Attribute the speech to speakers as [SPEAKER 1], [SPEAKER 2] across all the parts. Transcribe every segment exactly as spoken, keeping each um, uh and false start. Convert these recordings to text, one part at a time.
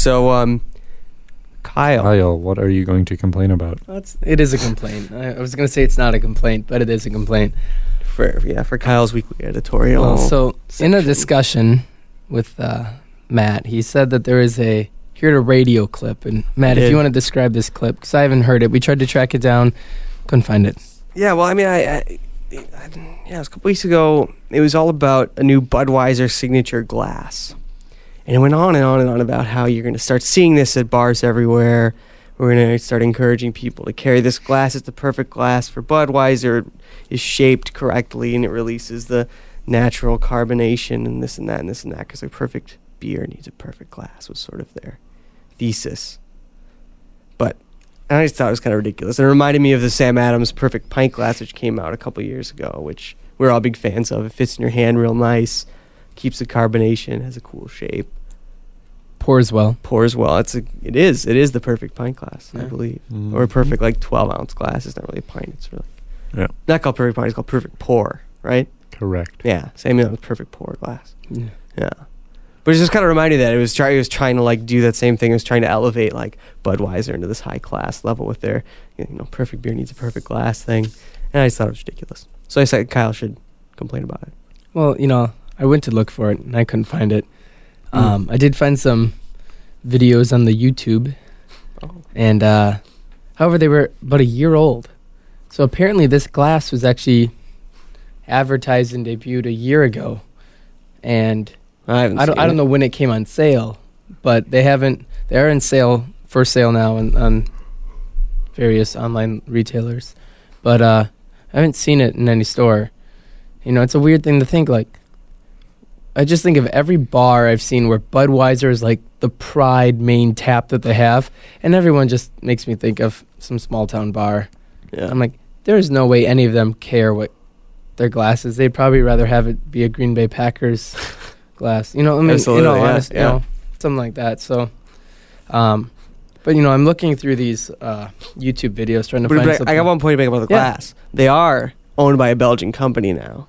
[SPEAKER 1] So, um, Kyle.
[SPEAKER 2] Kyle, what are you going to complain about?
[SPEAKER 3] That's, it is a complaint. I, I was going to say it's not a complaint, but it is a complaint.
[SPEAKER 1] For, yeah, for Kyle's weekly editorial.
[SPEAKER 3] Well, so,
[SPEAKER 1] section.
[SPEAKER 3] in a discussion with uh, Matt, he said that there is a, he heard a radio clip. And, Matt, if you want to describe this clip, because I haven't heard it. We tried to track it down, couldn't find it.
[SPEAKER 1] Yeah, well, I mean, I, I, I yeah, it was a couple weeks ago. It was all about a new Budweiser signature glass. And it went on and on and on about how you're going to start seeing this at bars everywhere. We're going to start encouraging people to carry this glass. It's the perfect glass for Budweiser. It is shaped correctly, and it releases the natural carbonation and this and that and this and that, because a perfect beer needs a perfect glass was sort of their thesis. But I just thought it was kind of ridiculous. And it reminded me of the Sam Adams Perfect Pint Glass, which came out a couple years ago, which we're all big fans of. It fits in your hand real nice, keeps the carbonation, has a cool shape.
[SPEAKER 3] Pours well.
[SPEAKER 1] Pours well. It's a, it is. It is the perfect pint glass,
[SPEAKER 3] Yeah.
[SPEAKER 1] I believe.
[SPEAKER 2] Mm-hmm.
[SPEAKER 1] Or a perfect, like, twelve-ounce glass. It's not really a pint. It's really...
[SPEAKER 2] Yeah.
[SPEAKER 1] Not called perfect pint. It's called perfect pour, right?
[SPEAKER 2] Correct.
[SPEAKER 1] Yeah. Same thing with perfect pour glass.
[SPEAKER 3] Yeah.
[SPEAKER 1] Yeah. But it just kind of reminded me that it was, try, it was trying to, like, do that same thing. It was trying to elevate, like, Budweiser into this high-class level with their, you know, perfect beer needs a perfect glass thing. And I just thought it was ridiculous. So I said Kyle should complain about it.
[SPEAKER 3] Well, you know, I went to look for it, and I couldn't find it.
[SPEAKER 1] Mm.
[SPEAKER 3] Um, I did find some videos on the YouTube,
[SPEAKER 1] Oh.
[SPEAKER 3] and uh, however, they were about a year old. So apparently this glass was actually advertised and debuted a year ago, and
[SPEAKER 1] I haven't
[SPEAKER 3] I don't,
[SPEAKER 1] seen
[SPEAKER 3] I don't
[SPEAKER 1] it.
[SPEAKER 3] know when it came on sale, but they haven't, they're in sale, for sale now on, on various online retailers, but uh, I haven't seen it in any store. You know, it's a weird thing to think, like, I just think of every bar I've seen where Budweiser is like the pride main tap that they have, and everyone just makes me think of some small town bar.
[SPEAKER 1] Yeah.
[SPEAKER 3] I'm like, there's no way any of them care what their glass is. They'd probably rather have it be a Green Bay Packers glass. You know, I mean,
[SPEAKER 1] Absolutely,
[SPEAKER 3] you know,
[SPEAKER 1] yeah,
[SPEAKER 3] honest,
[SPEAKER 1] yeah.
[SPEAKER 3] you know, something like that. So, um, but you know, I'm looking through these uh, YouTube videos trying to
[SPEAKER 1] But,
[SPEAKER 3] find
[SPEAKER 1] but
[SPEAKER 3] something.
[SPEAKER 1] I got one point to make about the
[SPEAKER 3] Yeah.
[SPEAKER 1] glass. They are owned by a Belgian company now.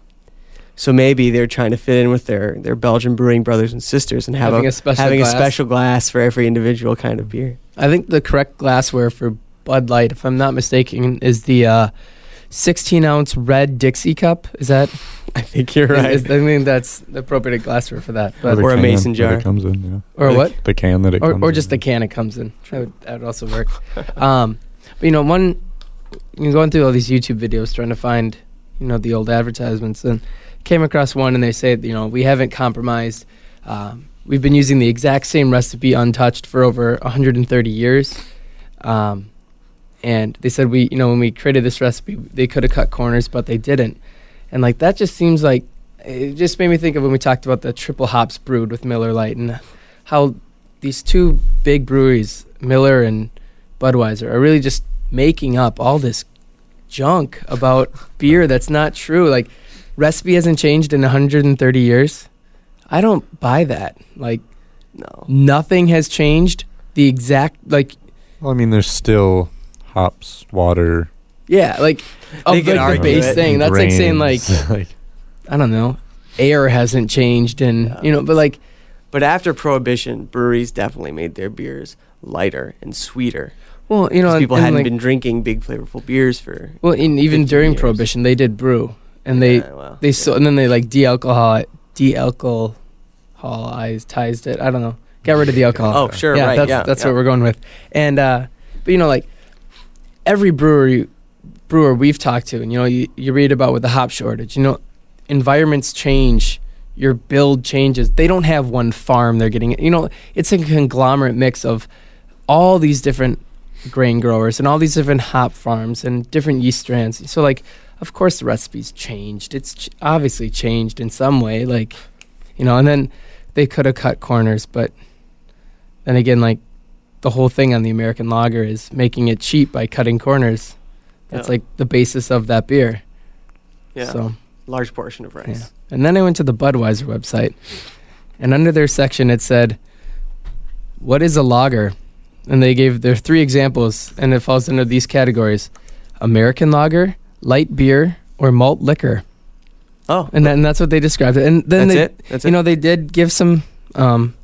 [SPEAKER 1] So maybe they're trying to fit in with their, their Belgian brewing brothers and sisters and have
[SPEAKER 3] Having
[SPEAKER 1] a,
[SPEAKER 3] a special
[SPEAKER 1] having
[SPEAKER 3] glass.
[SPEAKER 1] a special glass for every individual kind of beer.
[SPEAKER 3] I think the correct glassware for Bud Light, if I'm not mistaken, is the uh, sixteen ounce red Dixie cup. Is that?
[SPEAKER 1] I think you're right.
[SPEAKER 3] Is, I mean, that's the appropriate glassware for that. But,
[SPEAKER 2] the
[SPEAKER 1] Or a
[SPEAKER 2] can
[SPEAKER 1] mason
[SPEAKER 2] that
[SPEAKER 1] jar.
[SPEAKER 2] it comes in, yeah.
[SPEAKER 3] or
[SPEAKER 1] Like-
[SPEAKER 3] what?
[SPEAKER 2] The can that it
[SPEAKER 3] Or,
[SPEAKER 2] comes
[SPEAKER 3] or
[SPEAKER 2] in.
[SPEAKER 3] just the can it comes in. That would, that would also work. um, but you know, one, you're going through all these YouTube videos trying to find, you know, the old advertisements, and came across one, and they say, you know, we haven't compromised. Um, we've been using the exact same recipe untouched for over one hundred thirty years. Um, and they said we, you know, when we created this recipe, they could have cut corners, but they didn't. And like that just seems like, it just made me think of when we talked about the triple hops brewed with Miller Lite, and how these two big breweries, Miller and Budweiser, are really just making up all this junk about beer that's not true. Like, recipe hasn't changed in one hundred thirty years. I don't buy that. Like,
[SPEAKER 1] No.
[SPEAKER 3] nothing has changed. The exact, like,
[SPEAKER 2] Well, I mean, there's still hops, water.
[SPEAKER 3] yeah, like, of
[SPEAKER 1] They can
[SPEAKER 3] like the
[SPEAKER 1] argue
[SPEAKER 3] base
[SPEAKER 1] it.
[SPEAKER 3] thing. That's like saying, like,
[SPEAKER 2] grains, like
[SPEAKER 3] I don't know, air hasn't changed, and,
[SPEAKER 1] Yeah.
[SPEAKER 3] you know, but like,
[SPEAKER 1] But after Prohibition, breweries definitely made their beers lighter and sweeter.
[SPEAKER 3] well, you know,
[SPEAKER 1] 'Cause
[SPEAKER 3] and,
[SPEAKER 1] people
[SPEAKER 3] and
[SPEAKER 1] hadn't
[SPEAKER 3] like,
[SPEAKER 1] been drinking big, flavorful beers for...
[SPEAKER 3] well, and even
[SPEAKER 1] fifteen
[SPEAKER 3] during
[SPEAKER 1] years.
[SPEAKER 3] Prohibition, they did brew, and they,
[SPEAKER 1] Yeah, well,
[SPEAKER 3] they
[SPEAKER 1] yeah.
[SPEAKER 3] so, and then they like de-alcohol, de-alcoholized it. I don't know. Got rid of the alcohol.
[SPEAKER 1] Oh, sure,
[SPEAKER 3] yeah,
[SPEAKER 1] right,
[SPEAKER 3] That's,
[SPEAKER 1] yeah,
[SPEAKER 3] that's
[SPEAKER 1] yeah.
[SPEAKER 3] what we're going with. And, uh, but, you know, like, every brewery, brewer we've talked to, and, you know, you, you read about with the hop shortage, you know, environments change, your build changes. They don't have one farm they're getting, you know, it's a conglomerate mix of all these different grain growers and all these different hop farms and different yeast strands. So, like, of course the recipe's changed. It's ch- obviously changed in some way, like, you know, and then they could have cut corners, but then again, like, the whole thing on the American lager is making it cheap by cutting corners. That's
[SPEAKER 1] Yeah.
[SPEAKER 3] like the basis of that beer.
[SPEAKER 1] Yeah,
[SPEAKER 3] So,
[SPEAKER 1] large portion of rice.
[SPEAKER 3] yeah. And then I went to the Budweiser website, and under their section it said, "What is a lager?" And they gave their three examples, and it falls under these categories: American lager, light beer, or malt liquor.
[SPEAKER 1] Oh,
[SPEAKER 3] And then that's what they described it. And then
[SPEAKER 1] that's
[SPEAKER 3] they,
[SPEAKER 1] it? That's
[SPEAKER 3] you
[SPEAKER 1] it?
[SPEAKER 3] know, they did give some um,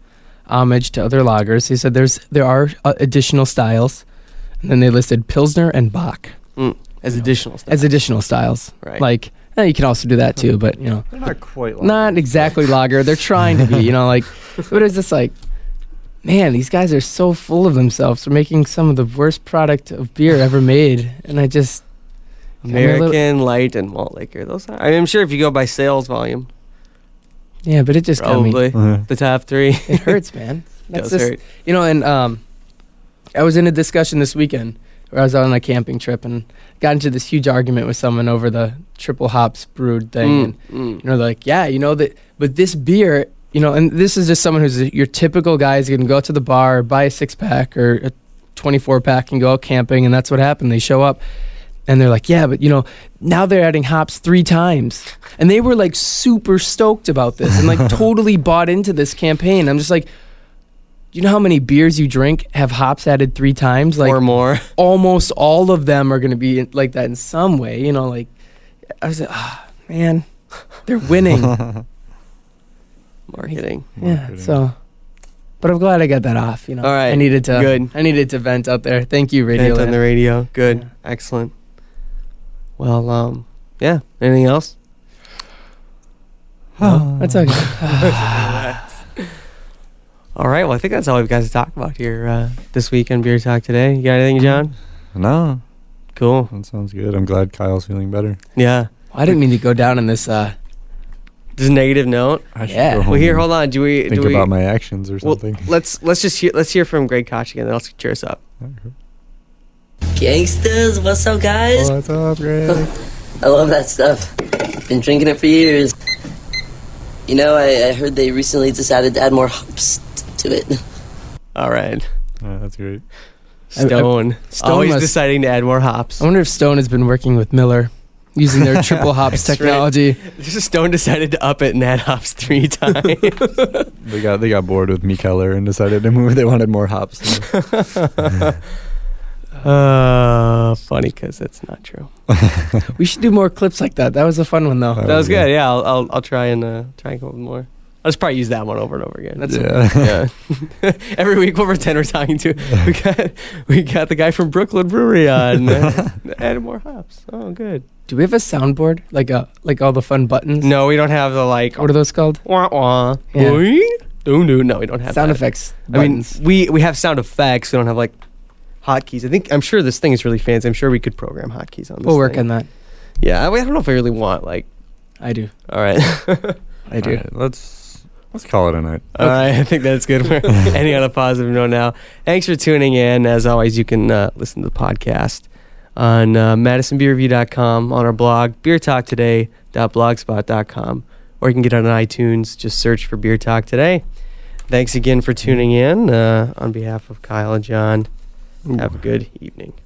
[SPEAKER 3] homage to other lagers. They said there's there are uh, additional styles, and then they listed Pilsner and Bock
[SPEAKER 1] Mm, as additional stuff.
[SPEAKER 3] as additional styles.
[SPEAKER 1] Right.
[SPEAKER 3] Like eh, you can also do that too, but you know,
[SPEAKER 2] They're not quite.
[SPEAKER 3] not exactly lager. They're trying to be, you know, like, but it's just like, man, these guys are so full of themselves. They're making some of the worst product of beer ever made, and I just
[SPEAKER 1] American,
[SPEAKER 3] little-
[SPEAKER 1] light, and malt liquor. Those are, I mean, I'm sure if you go by sales volume,
[SPEAKER 3] yeah, but it just got me.
[SPEAKER 1] probably
[SPEAKER 2] Uh-huh.
[SPEAKER 1] the top three.
[SPEAKER 3] It hurts, man. That's
[SPEAKER 1] does
[SPEAKER 3] just,
[SPEAKER 1] hurt.
[SPEAKER 3] you know, and um, I was in a discussion this weekend where I was out on a camping trip and got into this huge argument with someone over the triple hops brewed thing.
[SPEAKER 1] Mm,
[SPEAKER 3] And,
[SPEAKER 1] mm.
[SPEAKER 3] you know, they're like, yeah, you know, that, but this beer, you know, and this is just someone who's a, your typical guy is going to go to the bar, buy a six pack or a twenty-four pack and go out camping. And that's what happened. They show up and they're like, yeah, but, you know, now they're adding hops three times. And they were like super stoked about this and like totally bought into this campaign. I'm just like, you know how many beers you drink have hops added three times? Like
[SPEAKER 1] or more.
[SPEAKER 3] almost all of them are going to be in, like that in some way. You know, like I was like, ah, man, they're winning.
[SPEAKER 1] Marketing.
[SPEAKER 3] Yeah.
[SPEAKER 2] Marketing.
[SPEAKER 3] So, but I'm glad I got that off. You know,
[SPEAKER 1] All right,
[SPEAKER 3] I needed to.
[SPEAKER 1] good.
[SPEAKER 3] I needed to vent out there. Thank you, Radio
[SPEAKER 1] Vent on
[SPEAKER 3] Land.
[SPEAKER 1] the radio. Good.
[SPEAKER 3] Yeah.
[SPEAKER 1] Excellent. Well, um, yeah. Anything else?
[SPEAKER 3] No, that's okay.
[SPEAKER 1] All right. Well, I think that's all we've got to talk about here uh, this week on Beer Talk today. You got anything, John?
[SPEAKER 2] No,
[SPEAKER 1] Cool.
[SPEAKER 2] that sounds good. I'm glad Kyle's feeling better.
[SPEAKER 1] Yeah.
[SPEAKER 3] I didn't mean to go down in this. Uh,
[SPEAKER 1] Just a negative note.
[SPEAKER 2] I should
[SPEAKER 3] Yeah.
[SPEAKER 2] go home
[SPEAKER 1] Well, here,
[SPEAKER 2] and
[SPEAKER 1] hold on. Do we?
[SPEAKER 2] Think
[SPEAKER 1] do we?
[SPEAKER 2] about my actions or
[SPEAKER 1] well,
[SPEAKER 2] something.
[SPEAKER 1] let's let's just hear, let's hear from Greg Koch again. Then I'll cheer us up.
[SPEAKER 4] Gangsters, what's up, guys?
[SPEAKER 2] What's up, Greg?
[SPEAKER 4] I love that stuff. Been drinking it for years. You know, I, I heard they recently decided to add more hops t- to it.
[SPEAKER 1] All right.
[SPEAKER 2] Yeah, that's great.
[SPEAKER 3] I- I-
[SPEAKER 1] Stone.
[SPEAKER 3] Stone
[SPEAKER 1] Always
[SPEAKER 3] must-
[SPEAKER 1] deciding to add more hops.
[SPEAKER 3] I wonder if Stone has been working with Miller, using their triple hops
[SPEAKER 1] That's right.
[SPEAKER 3] technology.
[SPEAKER 1] Stone decided to up it and add hops three times.
[SPEAKER 2] They got they got bored with me Keller and decided to move. They wanted more hops.
[SPEAKER 1] uh, funny because it's not true.
[SPEAKER 3] We should do more clips like that. That was a fun one, though.
[SPEAKER 2] Uh,
[SPEAKER 1] That was
[SPEAKER 2] yeah.
[SPEAKER 1] good. Yeah, I'll I'll, I'll try and uh, try and come up with more. I'll just probably use that one over and over again. That's
[SPEAKER 2] yeah.
[SPEAKER 1] yeah. Every week we'll pretend we're talking to. We got we got the guy from Brooklyn Brewery on. Uh, added more hops. Oh, good.
[SPEAKER 3] Do we have a soundboard like a like all the fun buttons?
[SPEAKER 1] No, we don't have the like.
[SPEAKER 3] What are those called?
[SPEAKER 1] Wah wah.
[SPEAKER 3] Yeah.
[SPEAKER 1] Boing. Doo doo. No, we don't have
[SPEAKER 3] Sound
[SPEAKER 1] that.
[SPEAKER 3] effects.
[SPEAKER 1] I mean,
[SPEAKER 3] buttons.
[SPEAKER 1] we we have sound effects. We don't have like hotkeys. I think I'm sure this thing is really fancy. I'm sure we could program hotkeys on this.
[SPEAKER 3] we'll work
[SPEAKER 1] thing.
[SPEAKER 3] on that.
[SPEAKER 1] Yeah, I, I don't know if I really want like.
[SPEAKER 3] I do.
[SPEAKER 1] All right.
[SPEAKER 3] I do.
[SPEAKER 2] All right, let's let's call it a night.
[SPEAKER 1] All right, I think that's good. We're ending on a positive note now. Thanks for tuning in. As always, you can uh, listen to the podcast on uh, madison beer review dot com, on our blog, beer talk today dot blogspot dot com, or you can get it on iTunes. Just search for Beer Talk Today. Thanks again for tuning in. Uh, on behalf of Kyle and John, have a good evening.